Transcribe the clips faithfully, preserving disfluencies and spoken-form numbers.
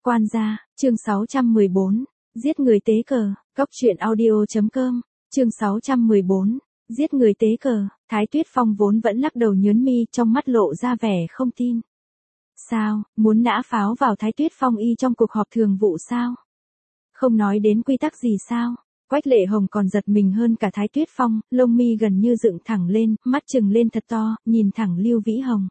Quan gia, chương sáu trăm mười bốn, giết người tế cờ, Cốc truyện audio chấm com, chương sáu trăm mười bốn, giết người tế cờ, Thái Tuyết Phong vốn vẫn lắc đầu nhớn mi, trong mắt lộ ra vẻ không tin. Sao, muốn nã pháo vào Thái Tuyết Phong y trong cuộc họp thường vụ sao? Không nói đến quy tắc gì sao? Quách Lệ Hồng còn giật mình hơn cả Thái Tuyết Phong, lông mi gần như dựng thẳng lên, mắt trừng lên thật to, nhìn thẳng Lưu Vĩ Hồng.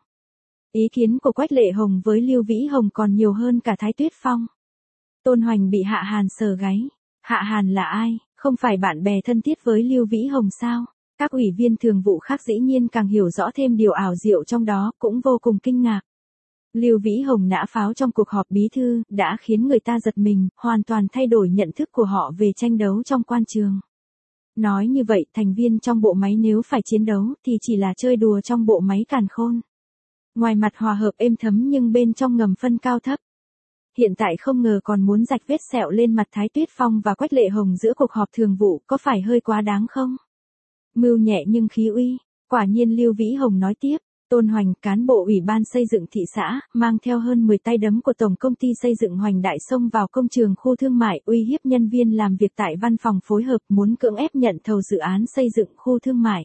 Ý kiến của Quách Lệ Hồng với Lưu Vĩ Hồng còn nhiều hơn cả Thái Tuyết Phong. Tôn Hoành bị Hạ Hàn sờ gáy. Hạ Hàn là ai? Không phải bạn bè thân thiết với Lưu Vĩ Hồng sao? Các ủy viên thường vụ khác dĩ nhiên càng hiểu rõ thêm điều ảo diệu trong đó, cũng vô cùng kinh ngạc. Lưu Vĩ Hồng nã pháo trong cuộc họp bí thư, đã khiến người ta giật mình, hoàn toàn thay đổi nhận thức của họ về tranh đấu trong quan trường. Nói như vậy, thành viên trong bộ máy nếu phải chiến đấu, thì chỉ là chơi đùa trong bộ máy càn khôn. Ngoài mặt hòa hợp êm thấm nhưng bên trong ngầm phân cao thấp. Hiện tại không ngờ còn muốn rạch vết sẹo lên mặt Thái Tuyết Phong và Quách Lệ Hồng giữa cuộc họp thường vụ, có phải hơi quá đáng không? Mưu nhẹ nhưng khí uy, quả nhiên Lưu Vĩ Hồng nói tiếp. Tôn Hoành, cán bộ ủy ban xây dựng thị xã, mang theo hơn mười tay đấm của tổng công ty xây dựng Hoành Đại xông vào công trường khu thương mại, uy hiếp nhân viên làm việc tại văn phòng phối hợp, muốn cưỡng ép nhận thầu dự án xây dựng khu thương mại.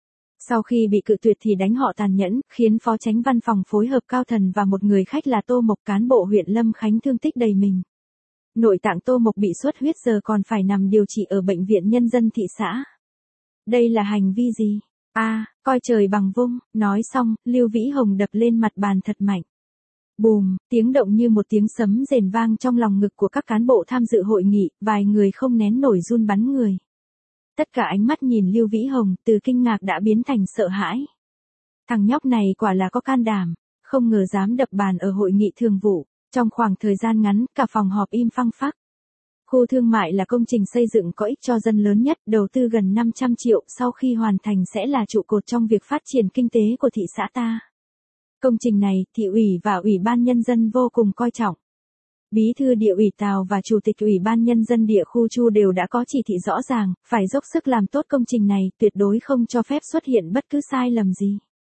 Sau khi bị cự tuyệt thì đánh họ tàn nhẫn, khiến phó chánh văn phòng phối hợp Cao Thần và một người khách là Tô Mộc, cán bộ huyện Lâm Khánh thương tích đầy mình. Nội tạng Tô Mộc bị xuất huyết, giờ còn phải nằm điều trị ở bệnh viện nhân dân thị xã. Đây là hành vi gì? A, à, coi trời bằng vung, nói xong, Lưu Vĩ Hồng đập lên mặt bàn thật mạnh. Bùm, tiếng động như một tiếng sấm rền vang trong lòng ngực của các cán bộ tham dự hội nghị, vài người không nén nổi run bắn người. Tất cả ánh mắt nhìn Lưu Vĩ Hồng, từ kinh ngạc đã biến thành sợ hãi. Thằng nhóc này quả là có can đảm, không ngờ dám đập bàn ở hội nghị thường vụ. Trong khoảng thời gian ngắn, cả phòng họp im phăng phắc. Khu thương mại là công trình xây dựng có ích cho dân lớn nhất, đầu tư gần năm trăm triệu, sau khi hoàn thành sẽ là trụ cột trong việc phát triển kinh tế của thị xã ta. Công trình này, thị ủy và ủy ban nhân dân vô cùng coi trọng. Bí thư địa ủy Tào và chủ tịch ủy ban nhân dân địa khu Chu đều đã có chỉ thị rõ ràng, phải dốc sức làm tốt công trình này, tuyệt đối không cho phép xuất hiện bất cứ sai lầm gì.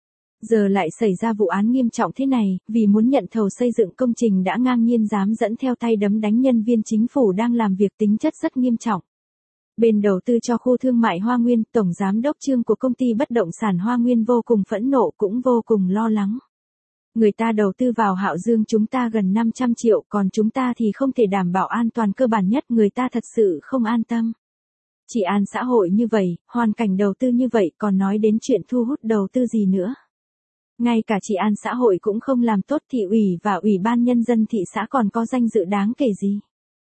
Giờ lại xảy ra vụ án nghiêm trọng thế này, vì muốn nhận thầu xây dựng công trình đã ngang nhiên dám dẫn theo tay đấm đánh nhân viên chính phủ đang làm việc, tính chất rất nghiêm trọng. Bên đầu tư cho khu thương mại Hoa Nguyên, tổng giám đốc Trương của công ty bất động sản Hoa Nguyên vô cùng phẫn nộ, cũng vô cùng lo lắng. Người ta đầu tư vào Hạo Dương chúng ta gần năm trăm triệu, còn chúng ta thì không thể đảm bảo an toàn cơ bản nhất, người ta thật sự không an tâm. Chỉ an xã hội như vậy, hoàn cảnh đầu tư như vậy, còn nói đến chuyện thu hút đầu tư gì nữa. Ngay cả trị an xã hội cũng không làm tốt, thị ủy và ủy ban nhân dân thị xã còn có danh dự đáng kể gì.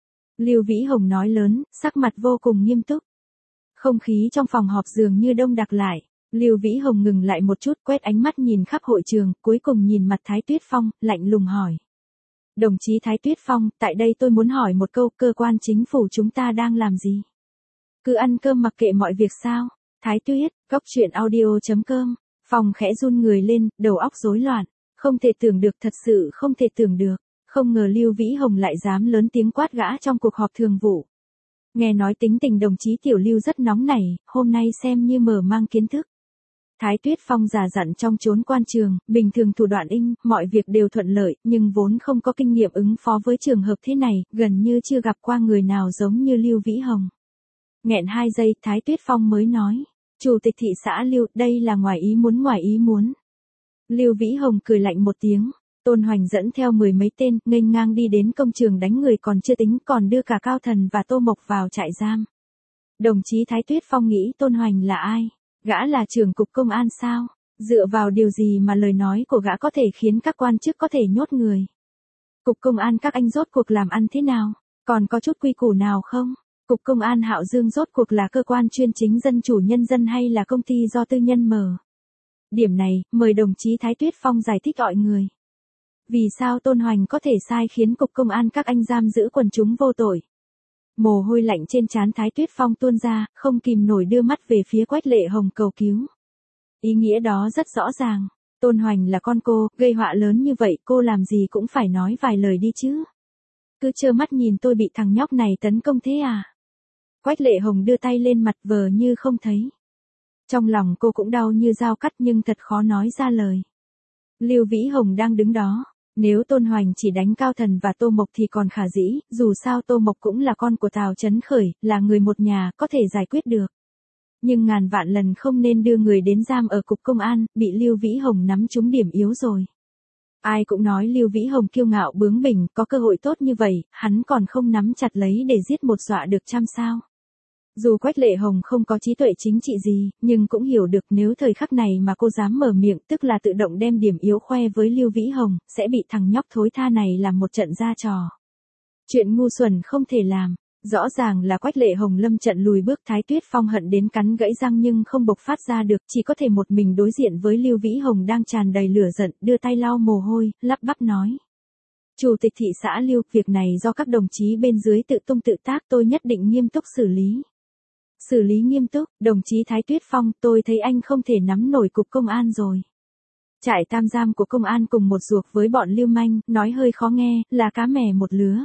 Lưu Vĩ Hồng nói lớn, sắc mặt vô cùng nghiêm túc. Không khí trong phòng họp dường như đông đặc lại. Lưu Vĩ Hồng ngừng lại một chút, quét ánh mắt nhìn khắp hội trường, cuối cùng nhìn mặt Thái Tuyết Phong, lạnh lùng hỏi. Đồng chí Thái Tuyết Phong, tại đây tôi muốn hỏi một câu, cơ quan chính phủ chúng ta đang làm gì? Cứ ăn cơm mặc kệ mọi việc sao? Thái Tuyết, Cốc truyện audio chấm com. Phong khẽ run người lên, đầu óc rối loạn, không thể tưởng được, thật sự không thể tưởng được, không ngờ Lưu Vĩ Hồng lại dám lớn tiếng quát gã trong cuộc họp thường vụ. Nghe nói tính tình đồng chí Tiểu Lưu rất nóng nảy, hôm nay xem như mở mang kiến thức. Thái Tuyết Phong già dặn trong chốn quan trường, bình thường thủ đoạn inh, mọi việc đều thuận lợi, nhưng vốn không có kinh nghiệm ứng phó với trường hợp thế này, gần như chưa gặp qua người nào giống như Lưu Vĩ Hồng. Nghẹn hai giây, Thái Tuyết Phong mới nói. Chủ tịch thị xã Lưu, đây là ngoài ý muốn ngoài ý muốn. Lưu Vĩ Hồng cười lạnh một tiếng, Tôn Hoành dẫn theo mười mấy tên, nghênh ngang đi đến công trường đánh người còn chưa tính, còn đưa cả Cao Thần và Tô Mộc vào trại giam. Đồng chí Thái Tuyết Phong nghĩ Tôn Hoành là ai? Gã là trưởng cục công an sao? Dựa vào điều gì mà lời nói của gã có thể khiến các quan chức có thể nhốt người? Cục công an các anh rốt cuộc làm ăn thế nào? Còn có chút quy củ nào không? Cục Công an Hạo Dương rốt cuộc là cơ quan chuyên chính dân chủ nhân dân hay là công ty do tư nhân mở? Điểm này, mời đồng chí Thái Tuyết Phong giải thích mọi người. Vì sao Tôn Hoành có thể sai khiến Cục Công an các anh giam giữ quần chúng vô tội? Mồ hôi lạnh trên trán Thái Tuyết Phong tuôn ra, không kìm nổi đưa mắt về phía Quách Lệ Hồng cầu cứu. Ý nghĩa đó rất rõ ràng, Tôn Hoành là con cô, gây họa lớn như vậy, cô làm gì cũng phải nói vài lời đi chứ. Cứ trơ mắt nhìn tôi bị thằng nhóc này tấn công thế à? Quách Lệ Hồng đưa tay lên mặt vờ như không thấy. Trong lòng cô cũng đau như dao cắt nhưng thật khó nói ra lời. Lưu Vĩ Hồng đang đứng đó, Nếu Tôn Hoành chỉ đánh Cao Thần và Tô Mộc thì còn khả dĩ, dù sao Tô Mộc cũng là con của Tào Chấn Khởi, là người một nhà, có thể giải quyết được. Nhưng ngàn vạn lần không nên đưa người đến giam ở cục công an, bị Lưu Vĩ Hồng nắm trúng điểm yếu rồi. Ai cũng nói Lưu Vĩ Hồng kiêu ngạo bướng bỉnh, có cơ hội tốt như vậy, hắn còn không nắm chặt lấy để giết một dọa được trăm sao. Dù Quách Lệ Hồng không có trí tuệ chính trị gì, nhưng cũng hiểu được nếu thời khắc này mà cô dám mở miệng tức là tự động đem điểm yếu khoe với Lưu Vĩ Hồng, sẽ bị thằng nhóc thối tha này làm một trận ra trò. Chuyện ngu xuẩn không thể làm. Rõ ràng là Quách Lệ Hồng lâm trận lùi bước, Thái Tuyết Phong hận đến cắn gãy răng nhưng không bộc phát ra được, chỉ có thể một mình đối diện với Lưu Vĩ Hồng đang tràn đầy lửa giận, đưa tay lau mồ hôi, lắp bắp nói. Chủ tịch thị xã Lưu, việc này do các đồng chí bên dưới tự tung tự tác, tôi nhất định nghiêm túc xử lý. Xử lý nghiêm túc, đồng chí Thái Tuyết Phong, tôi thấy anh không thể nắm nổi cục công an rồi. Trại tam giam của công an cùng một ruột với bọn lưu manh, nói hơi khó nghe, là cá mè một lứa.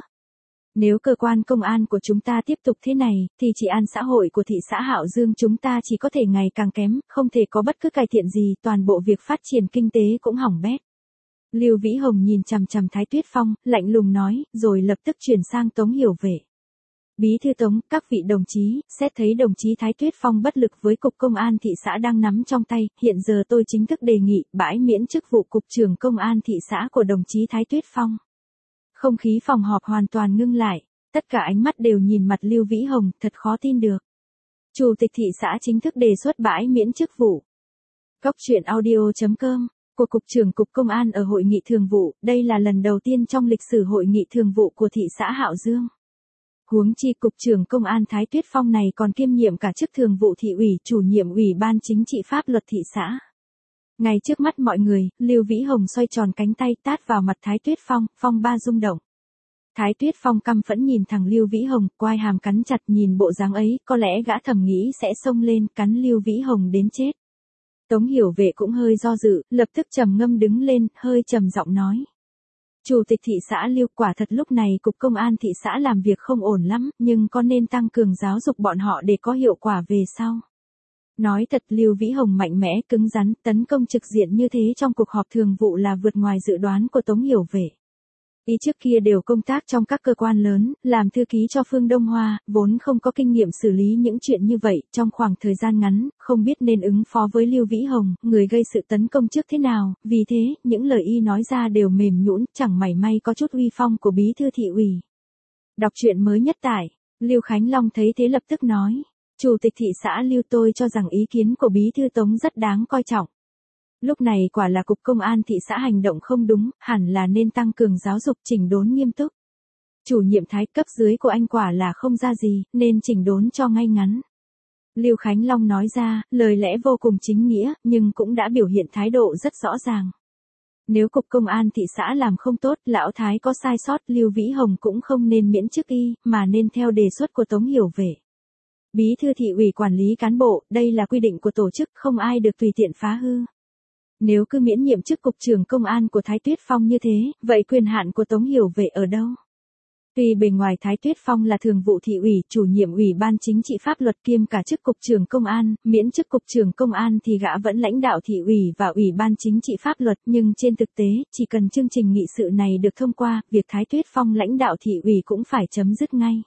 Nếu cơ quan công an của chúng ta tiếp tục thế này, thì trị an xã hội của thị xã Hạo Dương chúng ta chỉ có thể ngày càng kém, không thể có bất cứ cải thiện gì, toàn bộ việc phát triển kinh tế cũng hỏng bét. Lưu Vĩ Hồng nhìn chằm chằm Thái Tuyết Phong, lạnh lùng nói, rồi lập tức chuyển sang Tống Hiểu Vệ. Bí thư Tống, các vị đồng chí, xét thấy đồng chí Thái Tuyết Phong bất lực với cục công an thị xã đang nắm trong tay, hiện giờ tôi chính thức đề nghị bãi miễn chức vụ cục trưởng công an thị xã của đồng chí Thái Tuyết Phong. Không khí phòng họp hoàn toàn ngưng lại, tất cả ánh mắt đều nhìn mặt Lưu Vĩ Hồng, thật khó tin được. Chủ tịch thị xã chính thức đề xuất bãi miễn chức vụ. Góc truyện audio chấm com, của Cục trưởng Cục Công an ở hội nghị thường vụ, đây là lần đầu tiên trong lịch sử hội nghị thường vụ của thị xã Hạo Dương. Huống chi Cục trưởng Công an Thái Tuyết Phong này còn kiêm nhiệm cả chức thường vụ thị ủy, chủ nhiệm ủy ban chính trị pháp luật thị xã. Ngay trước mắt mọi người, Lưu Vĩ Hồng xoay tròn cánh tay tát vào mặt Thái Tuyết Phong, phong ba rung động. Thái Tuyết Phong căm phẫn nhìn thẳng Lưu Vĩ Hồng, quai hàm cắn chặt, nhìn bộ dáng ấy, có lẽ gã thầm nghĩ sẽ xông lên cắn Lưu Vĩ Hồng đến chết. Tống Hiểu Vệ cũng hơi do dự, lập tức trầm ngâm đứng lên, hơi trầm giọng nói. Chủ tịch thị xã Lưu, quả thật lúc này cục công an thị xã làm việc không ổn lắm, nhưng có nên tăng cường giáo dục bọn họ để có hiệu quả về sau. Nói thật, Lưu Vĩ Hồng mạnh mẽ, cứng rắn, tấn công trực diện như thế trong cuộc họp thường vụ là vượt ngoài dự đoán của Tống Hiểu Vệ. Ý trước kia đều công tác trong các cơ quan lớn, làm thư ký cho Phương Đông Hoa, vốn không có kinh nghiệm xử lý những chuyện như vậy, trong khoảng thời gian ngắn, không biết nên ứng phó với Lưu Vĩ Hồng, người gây sự tấn công trước thế nào, vì thế, những lời y nói ra đều mềm nhũn, chẳng mảy may có chút uy phong của bí thư thị ủy. Đọc truyện mới nhất tại, Lưu Khánh Long thấy thế lập tức nói. Chủ tịch thị xã Lưu, tôi cho rằng ý kiến của bí thư Tống rất đáng coi trọng. Lúc này quả là cục công an thị xã hành động không đúng, hẳn là nên tăng cường giáo dục chỉnh đốn nghiêm túc. Chủ nhiệm Thái, cấp dưới của anh quả là không ra gì, nên chỉnh đốn cho ngay ngắn. Lưu Khánh Long nói ra, lời lẽ vô cùng chính nghĩa, nhưng cũng đã biểu hiện thái độ rất rõ ràng. Nếu cục công an thị xã làm không tốt, lão Thái có sai sót, Lưu Vĩ Hồng cũng không nên miễn chức y, mà nên theo đề xuất của Tống Hiểu Vệ. Bí thư thị ủy quản lý cán bộ, đây là quy định của tổ chức, không ai được tùy tiện phá hư. Nếu cứ miễn nhiệm chức cục trưởng công an của Thái Tuyết Phong như thế, vậy quyền hạn của Tống Hiểu Vệ ở đâu? Tuy bề ngoài Thái Tuyết Phong là thường vụ thị ủy, chủ nhiệm ủy ban chính trị pháp luật kiêm cả chức cục trưởng công an, miễn chức cục trưởng công an thì gã vẫn lãnh đạo thị ủy và ủy ban chính trị pháp luật, nhưng trên thực tế, chỉ cần chương trình nghị sự này được thông qua, việc Thái Tuyết Phong lãnh đạo thị ủy cũng phải chấm dứt ngay.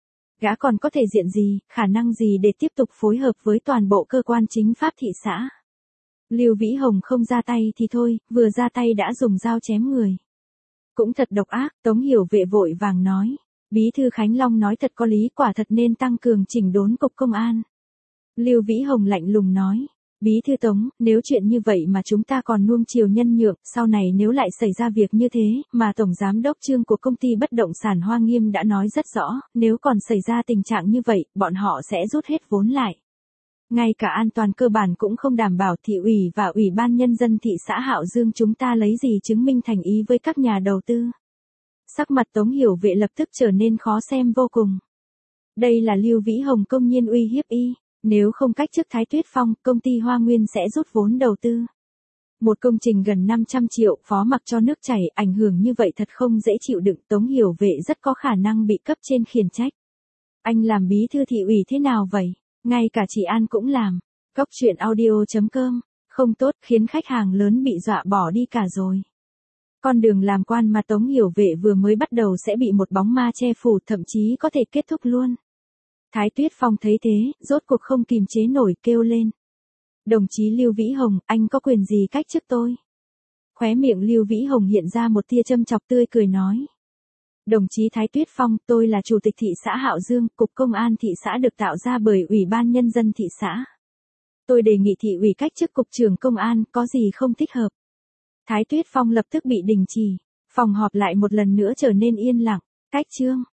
Gã còn có thể diện gì, khả năng gì để tiếp tục phối hợp với toàn bộ cơ quan chính pháp thị xã. Lưu Vĩ Hồng không ra tay thì thôi, vừa ra tay đã dùng dao chém người. Cũng thật độc ác, Tống Hiểu Vệ vội vàng nói. Bí thư Khánh Long nói thật có lý, quả thật nên tăng cường chỉnh đốn cục công an. Lưu Vĩ Hồng lạnh lùng nói. Bí thư Tống, nếu chuyện như vậy mà chúng ta còn nuông chiều nhân nhượng, sau này nếu lại xảy ra việc như thế, mà Tổng Giám đốc Trương của công ty bất động sản Hoa Nghiêm đã nói rất rõ, nếu còn xảy ra tình trạng như vậy, bọn họ sẽ rút hết vốn lại. Ngay cả an toàn cơ bản cũng không đảm bảo, thị ủy và ủy ban nhân dân thị xã Hạo Dương chúng ta lấy gì chứng minh thành ý với các nhà đầu tư. Sắc mặt Tống Hiểu Vệ lập tức trở nên khó xem vô cùng. Đây là Lưu Vĩ Hồng công nhiên uy hiếp y. Nếu không cách chức Thái Tuyết Phong, công ty Hoa Nguyên sẽ rút vốn đầu tư. Một công trình gần năm trăm triệu, phó mặc cho nước chảy, ảnh hưởng như vậy thật không dễ chịu đựng. Tống Hiểu Vệ rất có khả năng bị cấp trên khiển trách. Anh làm bí thư thị ủy thế nào vậy? Ngay cả chị An cũng làm. Góc truyện audio chấm com, không tốt, khiến khách hàng lớn bị dọa bỏ đi cả rồi. Con đường làm quan mà Tống Hiểu Vệ vừa mới bắt đầu sẽ bị một bóng ma che phủ, thậm chí có thể kết thúc luôn. Thái Tuyết Phong thấy thế, rốt cuộc không kìm chế nổi kêu lên. Đồng chí Lưu Vĩ Hồng, anh có quyền gì cách chức tôi? Khóe miệng Lưu Vĩ Hồng hiện ra một tia châm chọc tươi cười nói. Đồng chí Thái Tuyết Phong, tôi là chủ tịch thị xã Hạo Dương, cục công an thị xã được tạo ra bởi Ủy ban Nhân dân thị xã. Tôi đề nghị thị ủy cách chức cục trưởng công an, có gì không thích hợp? Thái Tuyết Phong lập tức bị đình chỉ. Phòng họp lại một lần nữa trở nên yên lặng. Cách chương.